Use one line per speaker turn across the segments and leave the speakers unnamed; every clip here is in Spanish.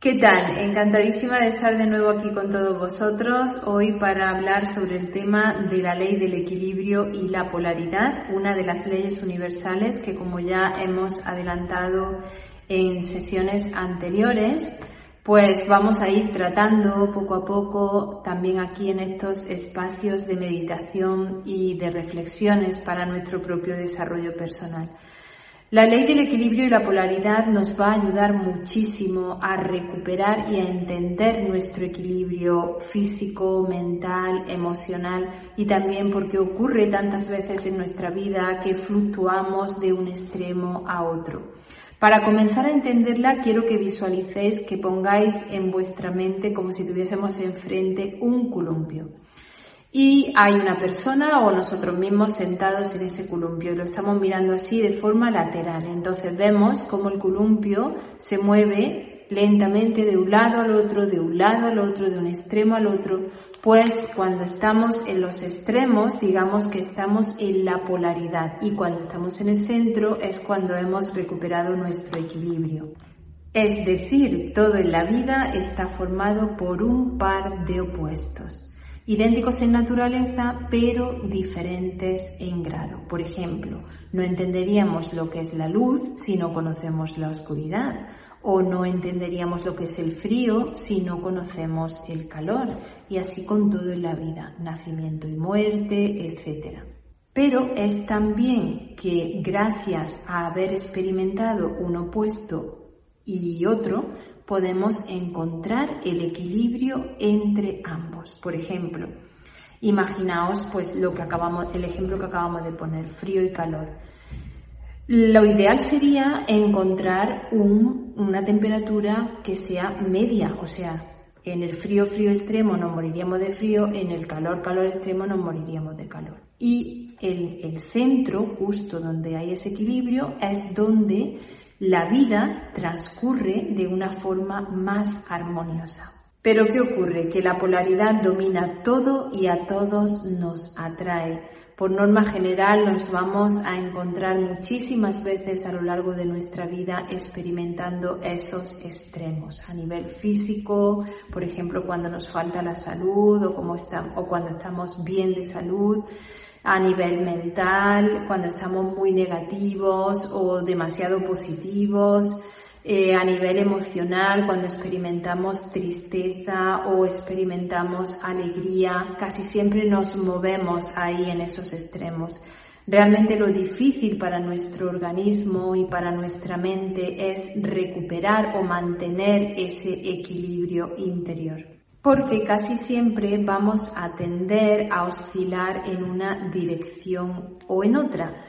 ¿Qué tal? Encantadísima de estar de nuevo aquí con todos vosotros, hoy para hablar sobre el tema de la ley del equilibrio y la polaridad, una de las leyes universales que, como ya hemos adelantado en sesiones anteriores, pues vamos a ir tratando poco a poco también aquí en estos espacios de meditación y de reflexiones para nuestro propio desarrollo personal. La ley del equilibrio y la polaridad nos va a ayudar muchísimo a recuperar y a entender nuestro equilibrio físico, mental, emocional y también porque ocurre tantas veces en nuestra vida que fluctuamos de un extremo a otro. Para comenzar a entenderla, quiero que visualicéis, que pongáis en vuestra mente como si tuviésemos enfrente un columpio. Y hay una persona o nosotros mismos sentados en ese columpio y lo estamos mirando así de forma lateral. Entonces vemos cómo el columpio se mueve lentamente de un lado al otro, de un lado al otro, de un extremo al otro. Pues cuando estamos en los extremos, digamos que estamos en la polaridad, y cuando estamos en el centro es cuando hemos recuperado nuestro equilibrio. Es decir, todo en la vida está formado por un par de opuestos, idénticos en naturaleza, pero diferentes en grado. Por ejemplo, no entenderíamos lo que es la luz si no conocemos la oscuridad, o no entenderíamos lo que es el frío si no conocemos el calor, y así con todo en la vida, nacimiento y muerte, etc. Pero es también que gracias a haber experimentado un opuesto y otro, podemos encontrar el equilibrio entre ambos. Por ejemplo, imaginaos pues el ejemplo que acabamos de poner, frío y calor. Lo ideal sería encontrar una temperatura que sea media, o sea, en el frío extremo nos moriríamos de frío, en el calor extremo nos moriríamos de calor. Y el centro, justo donde hay ese equilibrio, es donde la vida transcurre de una forma más armoniosa. Pero ¿qué ocurre? Que la polaridad domina todo y a todos nos atrae. Por norma general nos vamos a encontrar muchísimas veces a lo largo de nuestra vida experimentando esos extremos. A nivel físico, por ejemplo, cuando nos falta la salud o cuando estamos bien de salud. A nivel mental, cuando estamos muy negativos o demasiado positivos, a nivel emocional, cuando experimentamos tristeza o experimentamos alegría, casi siempre nos movemos ahí en esos extremos. Realmente lo difícil para nuestro organismo y para nuestra mente es recuperar o mantener ese equilibrio interior, porque casi siempre vamos a tender a oscilar en una dirección o en otra.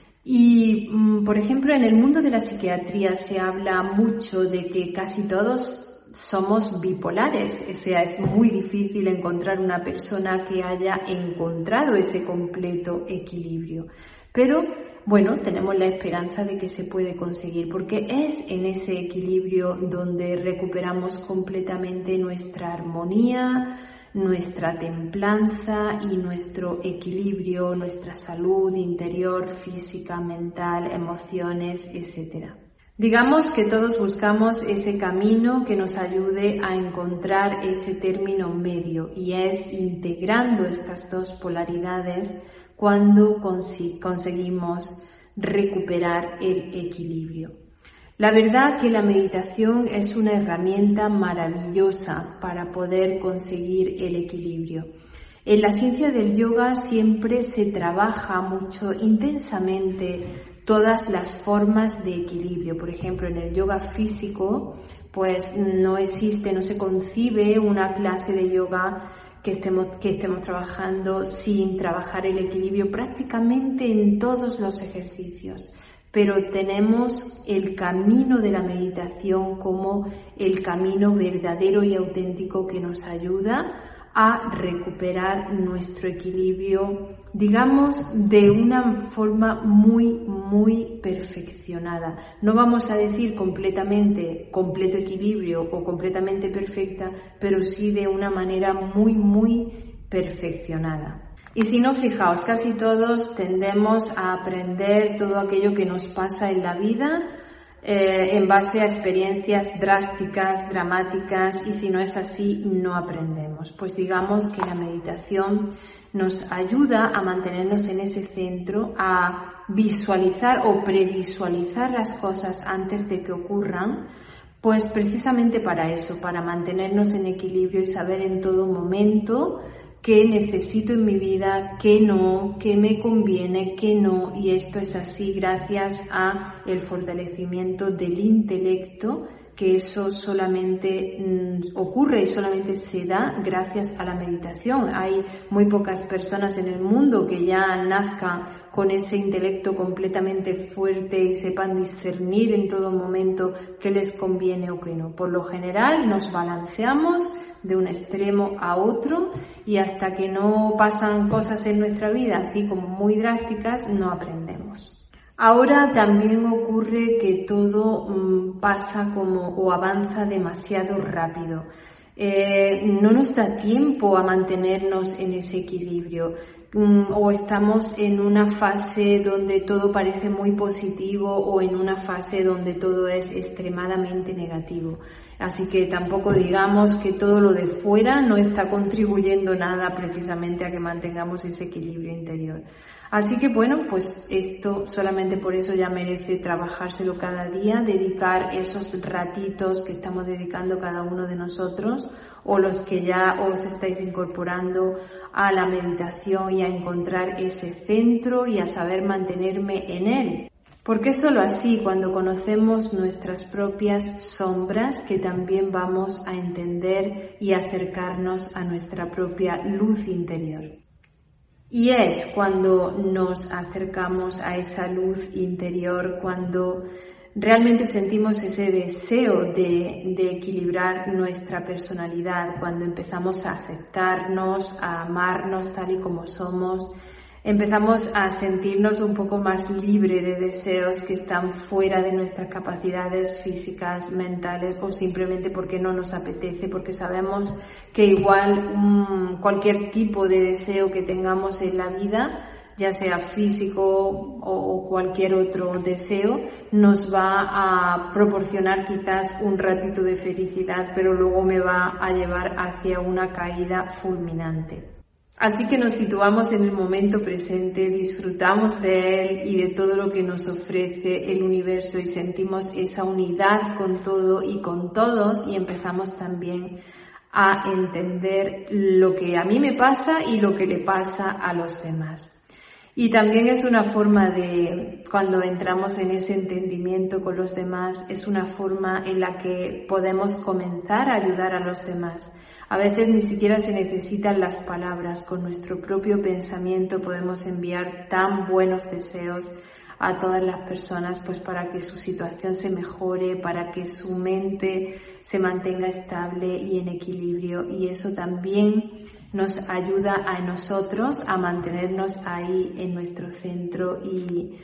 Y, por ejemplo, en el mundo de la psiquiatría se habla mucho de que casi todos somos bipolares, o sea, es muy difícil encontrar una persona que haya encontrado ese completo equilibrio. Pero, bueno, tenemos la esperanza de que se puede conseguir, porque es en ese equilibrio donde recuperamos completamente nuestra armonía, nuestra templanza y nuestro equilibrio, nuestra salud interior, física, mental, emociones, etc. Digamos que todos buscamos ese camino que nos ayude a encontrar ese término medio, y es integrando estas dos polaridades cuando conseguimos recuperar el equilibrio. La verdad que la meditación es una herramienta maravillosa para poder conseguir el equilibrio. En la ciencia del yoga siempre se trabaja mucho, intensamente, todas las formas de equilibrio. Por ejemplo, en el yoga físico, pues no se concibe una clase de yoga que estemos trabajando sin trabajar el equilibrio prácticamente en todos los ejercicios. Pero tenemos el camino de la meditación como el camino verdadero y auténtico que nos ayuda a recuperar nuestro equilibrio, digamos, de una forma muy perfeccionada. No vamos a decir completamente completo equilibrio o completamente perfecta, pero sí de una manera muy perfeccionada. Y si no, fijaos, casi todos tendemos a aprender todo aquello que nos pasa en la vida en base a experiencias drásticas, dramáticas, y si no es así, no aprendemos. Pues digamos que la meditación nos ayuda a mantenernos en ese centro, a visualizar o previsualizar las cosas antes de que ocurran, pues precisamente para eso, para mantenernos en equilibrio y saber en todo momento qué necesito en mi vida, qué no, qué me conviene, qué no, y esto es así gracias a el fortalecimiento del intelecto, que eso solamente ocurre y solamente se da gracias a la meditación. Hay muy pocas personas en el mundo que ya nazcan con ese intelecto completamente fuerte y sepan discernir en todo momento qué les conviene o qué no. Por lo general nos balanceamos de un extremo a otro y hasta que no pasan cosas en nuestra vida así como muy drásticas no aprendemos. Ahora también ocurre que todo pasa o avanza demasiado rápido. No nos da tiempo a mantenernos en ese equilibrio. O estamos en una fase donde todo parece muy positivo o en una fase donde todo es extremadamente negativo. Así que tampoco digamos que todo lo de fuera no está contribuyendo nada precisamente a que mantengamos ese equilibrio interior. Así que bueno, pues esto solamente por eso ya merece trabajárselo cada día, dedicar esos ratitos que estamos dedicando cada uno de nosotros o los que ya os estáis incorporando a la meditación y a encontrar ese centro y a saber mantenerme en él. Porque es solo así, cuando conocemos nuestras propias sombras, que también vamos a entender y acercarnos a nuestra propia luz interior. Y es cuando nos acercamos a esa luz interior, cuando realmente sentimos ese deseo de equilibrar nuestra personalidad, cuando empezamos a aceptarnos, a amarnos tal y como somos, empezamos a sentirnos un poco más libres de deseos que están fuera de nuestras capacidades físicas, mentales o simplemente porque no nos apetece, porque sabemos que igual cualquier tipo de deseo que tengamos en la vida, ya sea físico o cualquier otro deseo, nos va a proporcionar quizás un ratito de felicidad, pero luego me va a llevar hacia una caída fulminante. Así que nos situamos en el momento presente, disfrutamos de él y de todo lo que nos ofrece el universo y sentimos esa unidad con todo y con todos y empezamos también a entender lo que a mí me pasa y lo que le pasa a los demás. Y también es una forma de, cuando entramos en ese entendimiento con los demás, es una forma en la que podemos comenzar a ayudar a los demás. A veces ni siquiera se necesitan las palabras, con nuestro propio pensamiento podemos enviar tan buenos deseos a todas las personas, pues para que su situación se mejore, para que su mente se mantenga estable y en equilibrio, y eso también nos ayuda a nosotros a mantenernos ahí en nuestro centro y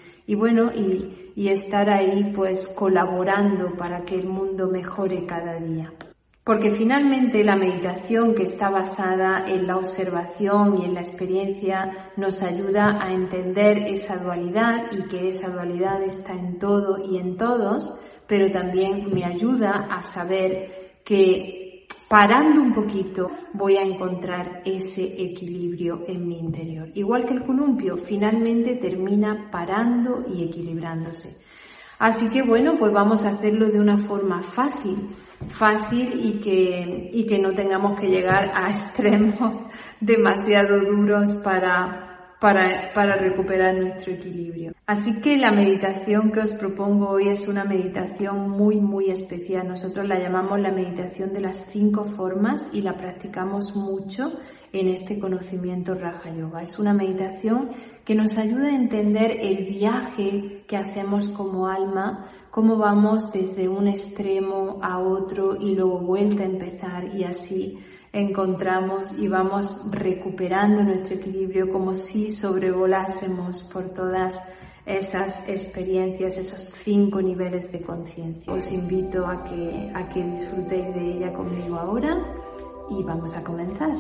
estar ahí pues colaborando para que el mundo mejore cada día. Porque finalmente la meditación, que está basada en la observación y en la experiencia, nos ayuda a entender esa dualidad y que esa dualidad está en todo y en todos, pero también me ayuda a saber que parando un poquito voy a encontrar ese equilibrio en mi interior. Igual que el columpio, finalmente termina parando y equilibrándose. Así que bueno, pues vamos a hacerlo de una forma fácil y que no tengamos que llegar a extremos demasiado duros para recuperar nuestro equilibrio. Así que la meditación que os propongo hoy es una meditación muy especial. Nosotros la llamamos la meditación de las 5 formas y la practicamos mucho en este conocimiento Raja Yoga. Es una meditación que nos ayuda a entender el viaje que hacemos como alma, cómo vamos desde un extremo a otro y luego vuelta a empezar, y así encontramos y vamos recuperando nuestro equilibrio como si sobrevolásemos por todas esas experiencias, esos 5 niveles de conciencia. Os invito a que disfrutéis de ella conmigo ahora y vamos a comenzar.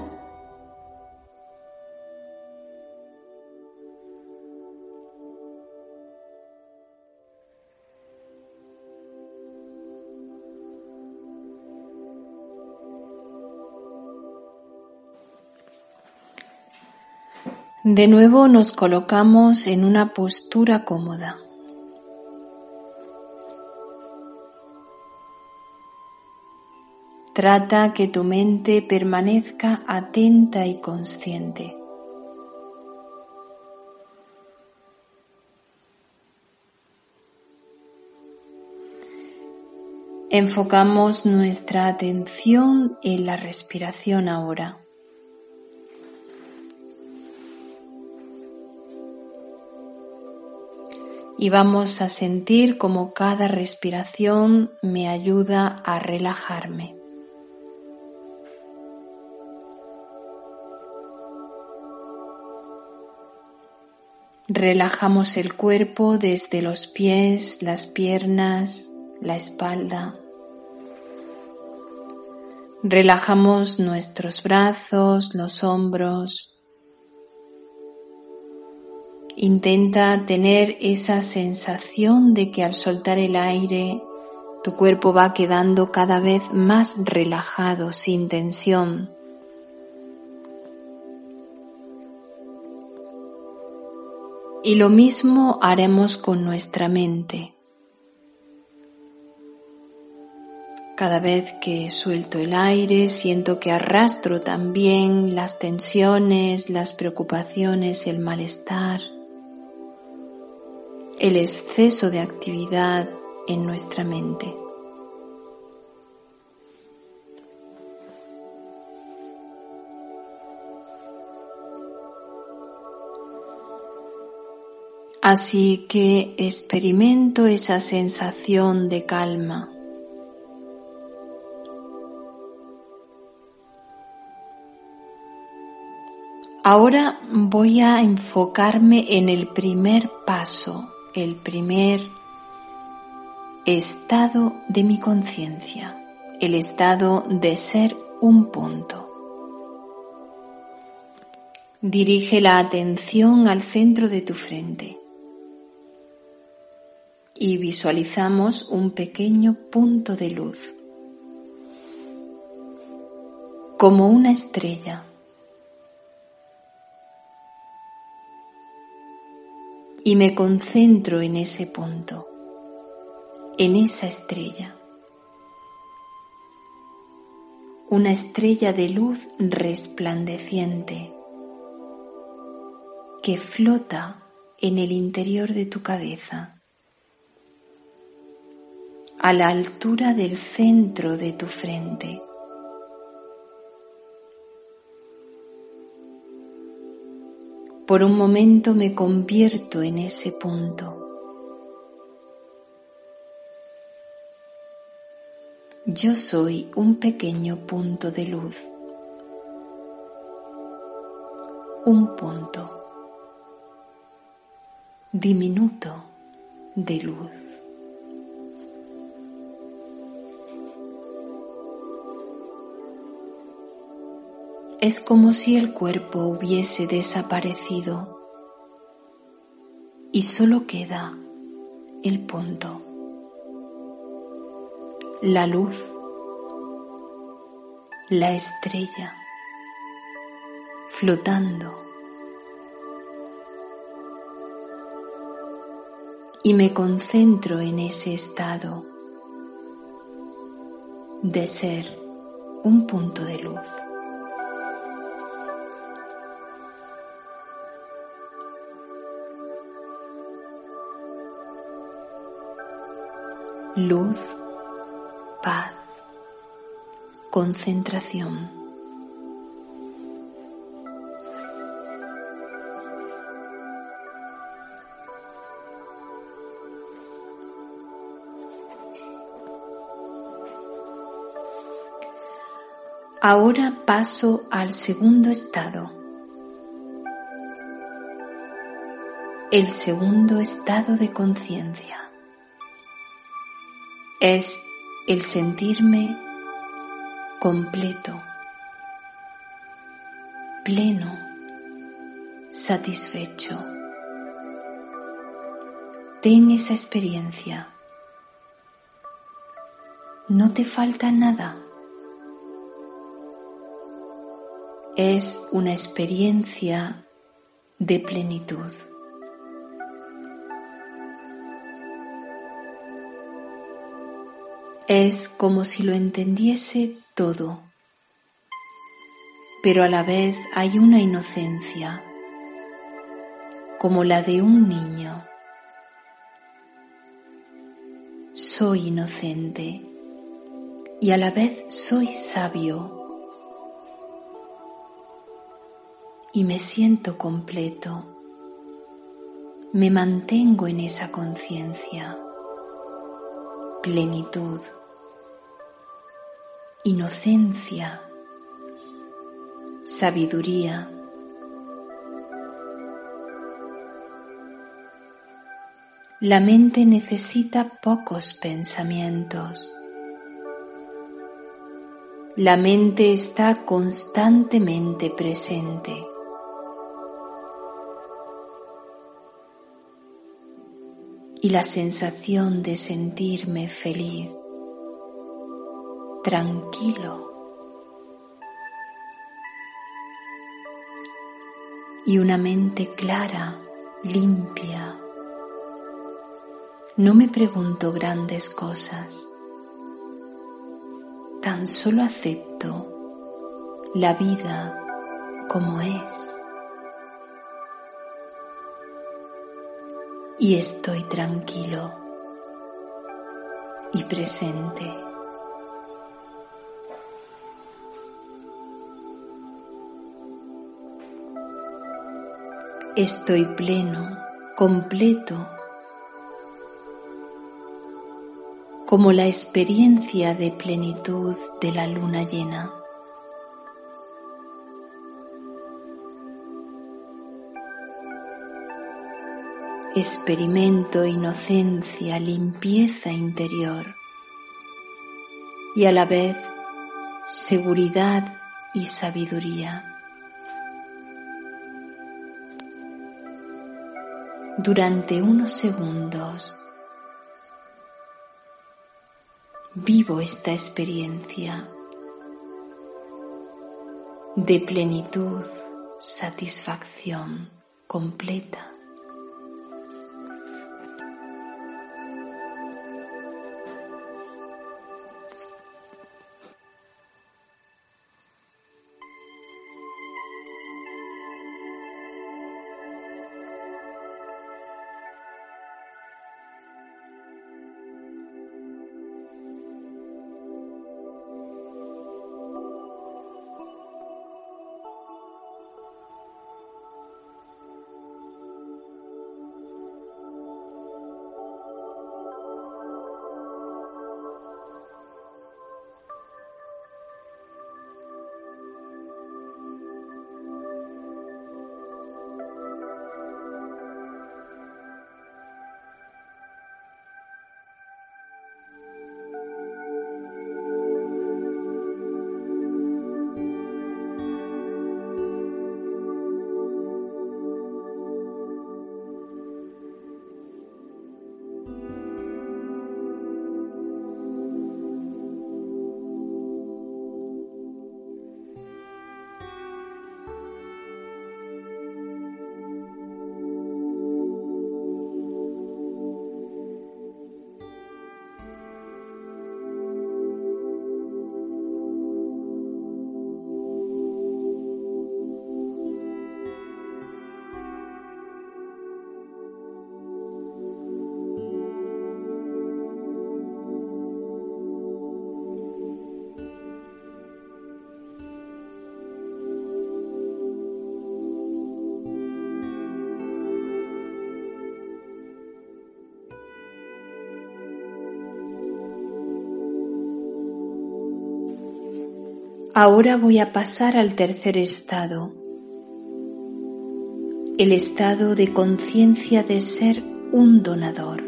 De nuevo nos colocamos en una postura cómoda. Trata que tu mente permanezca atenta y consciente. Enfocamos nuestra atención en la respiración ahora. Y vamos a sentir cómo cada respiración me ayuda a relajarme. Relajamos el cuerpo desde los pies, las piernas, la espalda. Relajamos nuestros brazos, los hombros. Intenta tener esa sensación de que al soltar el aire, tu cuerpo va quedando cada vez más relajado, sin tensión. Y lo mismo haremos con nuestra mente. Cada vez que suelto el aire, siento que arrastro también las tensiones, las preocupaciones, el malestar, el exceso de actividad en nuestra mente. Así que experimento esa sensación de calma. Ahora voy a enfocarme en el primer paso, el primer estado de mi conciencia, el estado de ser un punto. Dirige la atención al centro de tu frente y visualizamos un pequeño punto de luz, como una estrella. Y me concentro en ese punto, en esa estrella. Una estrella de luz resplandeciente que flota en el interior de tu cabeza, a la altura del centro de tu frente. Por un momento me convierto en ese punto. Yo soy un pequeño punto de luz. Un punto diminuto de luz. Es como si el cuerpo hubiese desaparecido y solo queda el punto, la luz, la estrella, flotando. Y me concentro en ese estado de ser un punto de luz. Luz, paz, concentración. Ahora paso al segundo estado. El segundo estado de conciencia es el sentirme completo, pleno, satisfecho. Ten esa experiencia. No te falta nada. Es una experiencia
de plenitud. Es como si lo entendiese todo, pero a la vez hay una inocencia, como la de un niño. Soy inocente y a la vez soy sabio y me siento completo. Me mantengo en esa conciencia, plenitud, inocencia, sabiduría. La mente necesita pocos pensamientos. La mente está constantemente presente. Y la sensación de sentirme feliz, tranquilo y una mente clara, limpia. No me pregunto grandes cosas, tan solo acepto la vida como es. Y estoy tranquilo y presente. Estoy pleno, completo, como la experiencia de plenitud de la luna llena. Experimento inocencia, limpieza interior y a la vez seguridad y sabiduría. Durante unos segundos vivo esta experiencia de plenitud, satisfacción completa. Ahora voy a pasar al tercer estado, el estado de conciencia de ser un donador.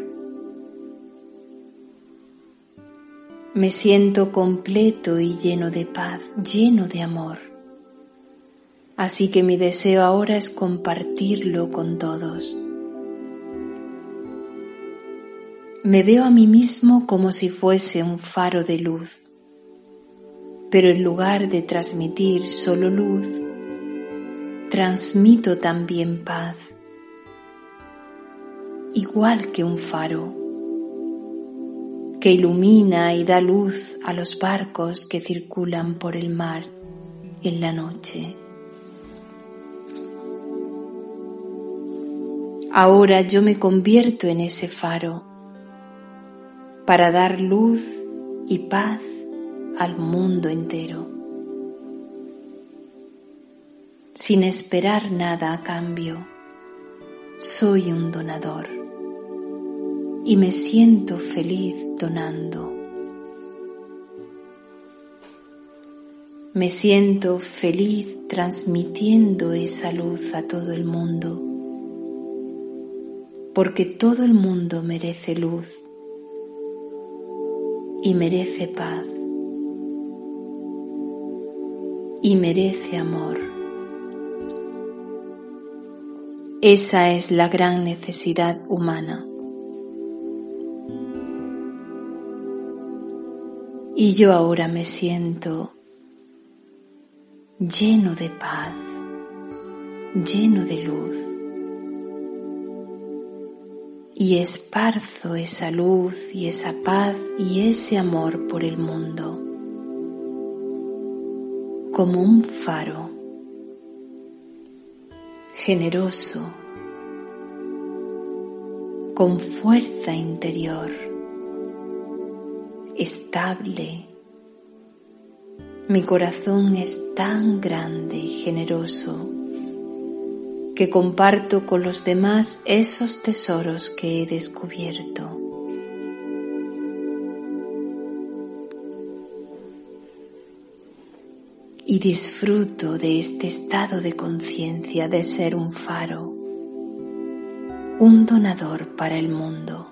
Me siento completo y lleno de paz, lleno de amor. Así que mi deseo ahora es compartirlo con todos. Me veo a mí mismo como si fuese un faro de luz, pero en lugar de transmitir solo luz, transmito también paz, igual que un faro que ilumina y da luz a los barcos que circulan por el mar en la noche. Ahora yo me convierto en ese faro para dar luz y paz al mundo entero, sin esperar nada a cambio. Soy un donador y me siento feliz donando. Me siento feliz transmitiendo esa luz a todo el mundo, porque todo el mundo merece luz y merece paz y merece amor. Esa es la gran necesidad humana. Y yo ahora me siento lleno de paz, lleno de luz. Y esparzo esa luz y esa paz y ese amor por el mundo, como un faro, generoso, con fuerza interior, estable. Mi corazón es tan grande y generoso que comparto con los demás esos tesoros que he descubierto. Y disfruto de este estado de conciencia de ser un faro, un donador para el mundo.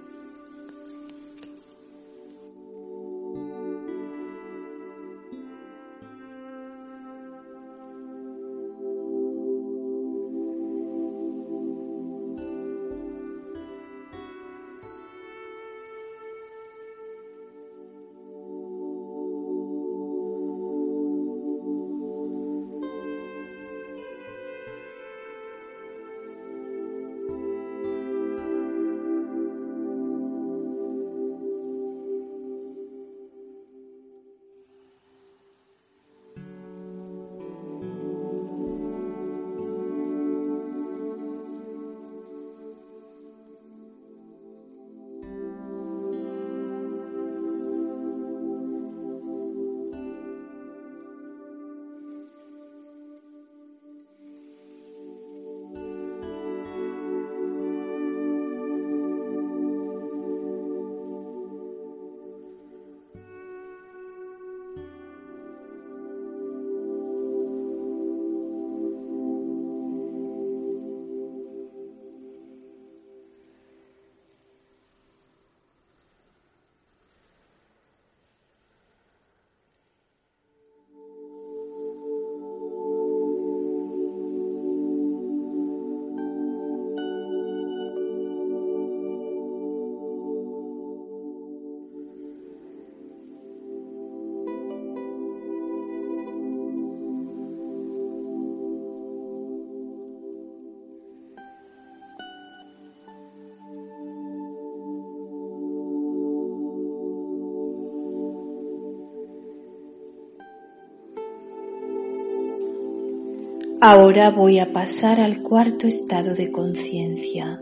Ahora voy a pasar al cuarto estado de conciencia,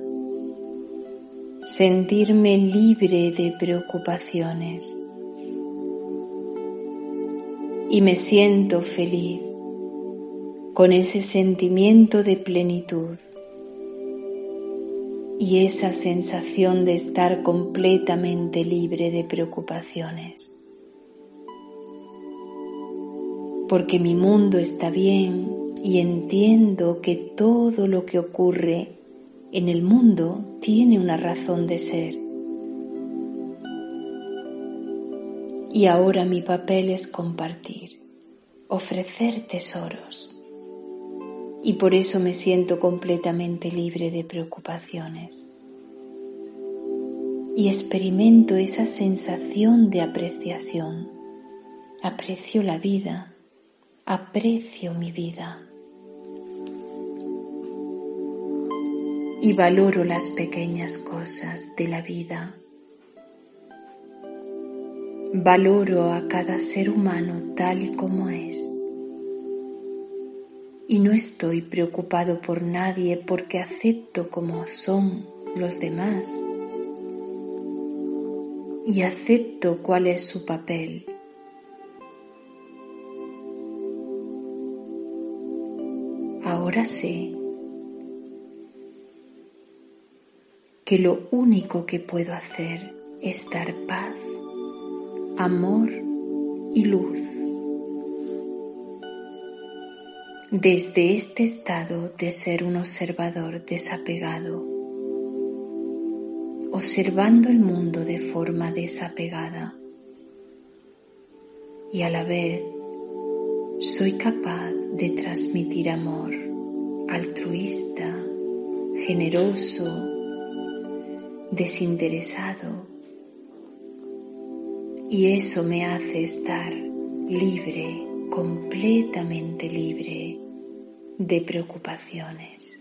sentirme libre de preocupaciones. Y me siento feliz con ese sentimiento de plenitud y esa sensación de estar completamente libre de preocupaciones. Porque mi mundo está bien y entiendo que todo lo que ocurre en el mundo tiene una razón de ser. Y ahora mi papel es compartir, ofrecer tesoros. Y por eso me siento completamente libre de preocupaciones. Y experimento esa sensación de apreciación. Aprecio la vida, aprecio mi vida. y valoro las pequeñas cosas de la vida. Valoro a cada ser humano tal y como es. Y no estoy preocupado por nadie porque acepto como son los demás. Y acepto cuál es su papel. Ahora sé que lo único que puedo hacer es dar paz, amor y luz. Desde este estado de ser un observador desapegado, observando el mundo de forma desapegada, y a la vez soy capaz de transmitir amor altruista, generoso, desinteresado, y eso me hace estar libre, completamente libre de preocupaciones.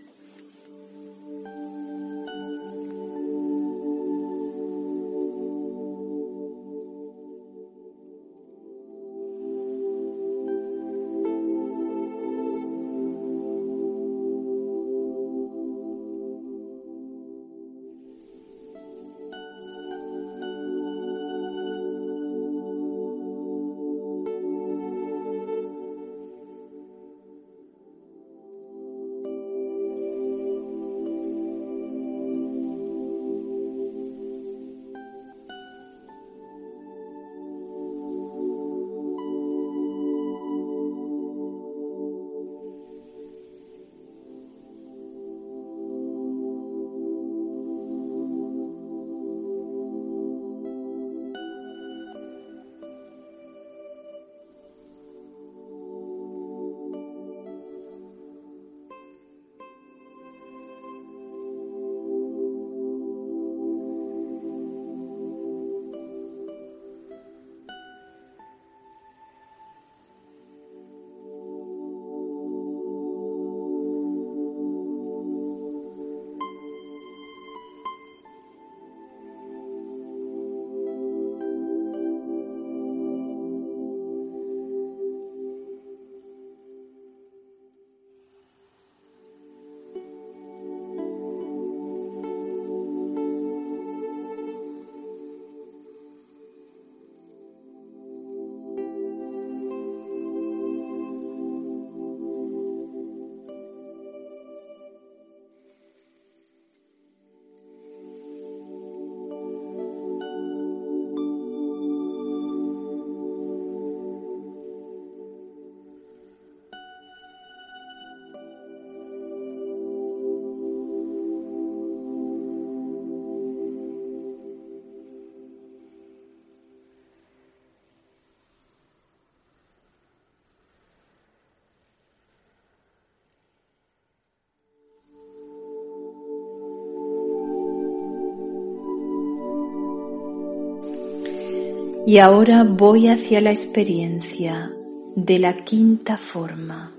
Y ahora voy hacia la experiencia de la quinta forma,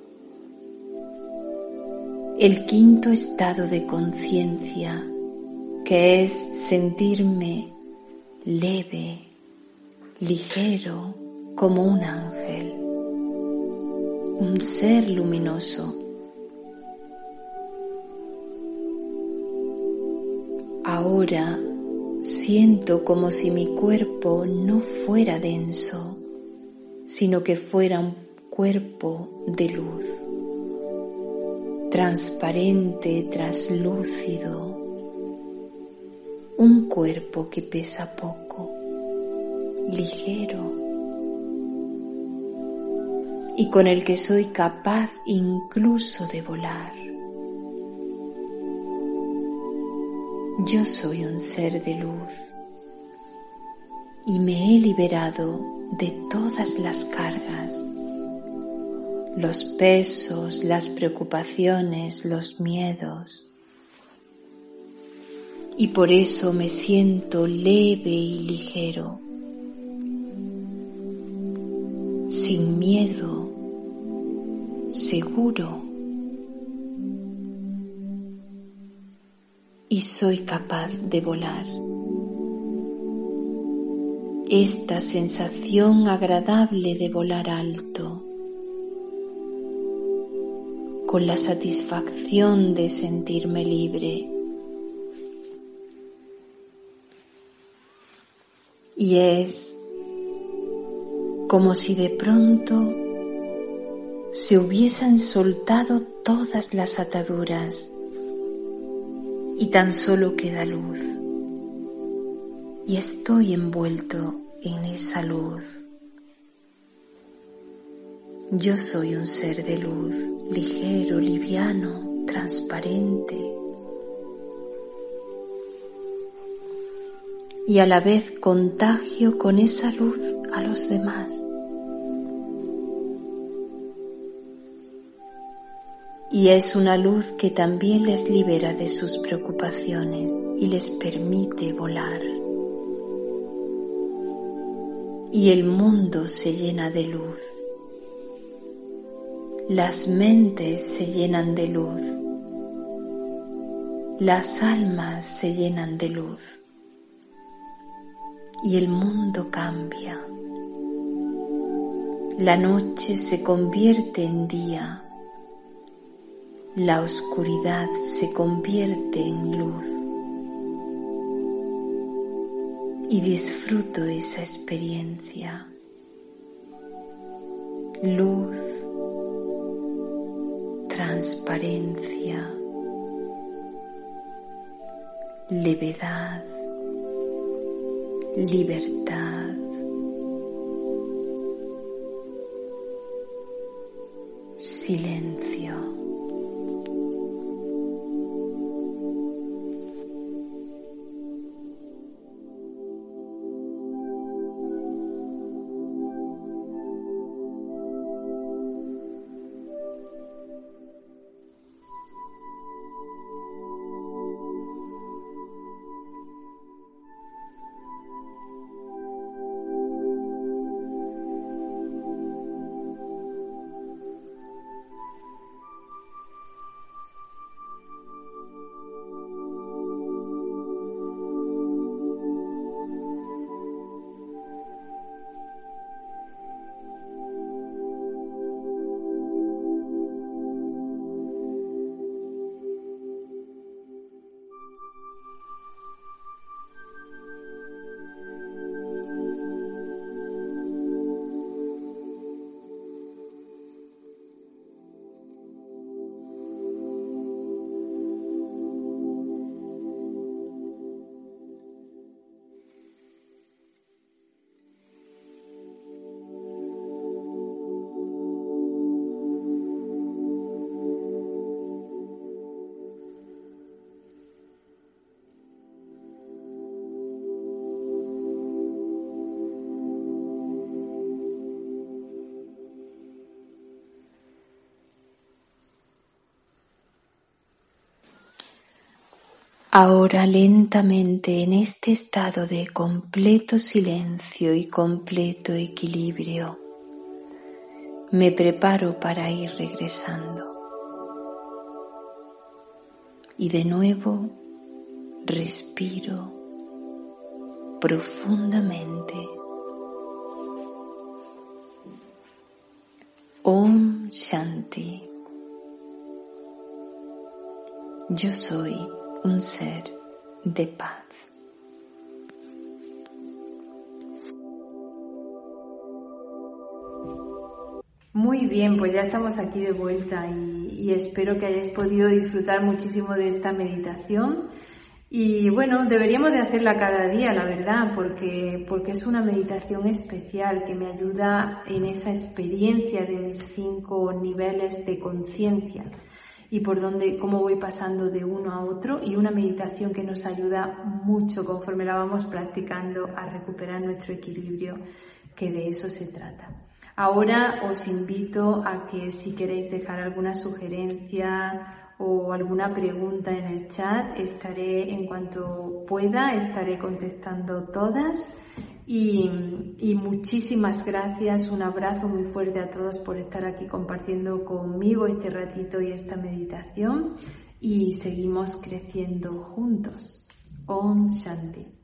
el quinto estado de conciencia, que es sentirme leve, ligero como un ángel, un ser luminoso. Ahora siento como si mi cuerpo no fuera denso, sino que fuera un cuerpo de luz, transparente, traslúcido, un cuerpo que pesa poco, ligero, y con el que soy capaz incluso de volar. Yo soy un ser de luz y me he liberado de todas las cargas, los pesos, las preocupaciones, los miedos. Y por eso me siento leve y ligero, sin miedo, seguro. y soy capaz de volar. Esta sensación agradable de volar alto, con la satisfacción de sentirme libre. Y es como si de pronto se hubiesen soltado todas las ataduras y tan solo queda luz. Y estoy envuelto en esa luz. Yo soy un ser de luz, ligero, liviano, transparente. Y a la vez contagio con esa luz a los demás. Y es una luz que también les libera de sus preocupaciones y les permite volar. Y el mundo se llena de luz. Las mentes se llenan de luz. Las almas se llenan de luz. Y el mundo cambia. La noche se convierte en día. La oscuridad se convierte en luz. Y disfruto esa experiencia. Luz, transparencia, levedad, libertad, silencio. Ahora lentamente en este estado de completo silencio y completo equilibrio, me preparo para ir regresando. Y de nuevo respiro profundamente. Om Shanti. Yo soy un ser de paz.
Muy bien, pues ya estamos aquí de vuelta y espero que hayáis podido disfrutar muchísimo de esta meditación. Y bueno, deberíamos de hacerla cada día, la verdad, porque es una meditación especial que me ayuda en esa experiencia de mis 5 niveles de conciencia y cómo voy pasando de uno a otro, y una meditación que nos ayuda mucho conforme la vamos practicando a recuperar nuestro equilibrio, que de eso se trata. Ahora os invito a que si queréis dejar alguna sugerencia o alguna pregunta en el chat, en cuanto pueda, estaré contestando todas. Y muchísimas gracias, un abrazo muy fuerte a todos por estar aquí compartiendo conmigo este ratito y esta meditación. y seguimos creciendo juntos. Om Shanti.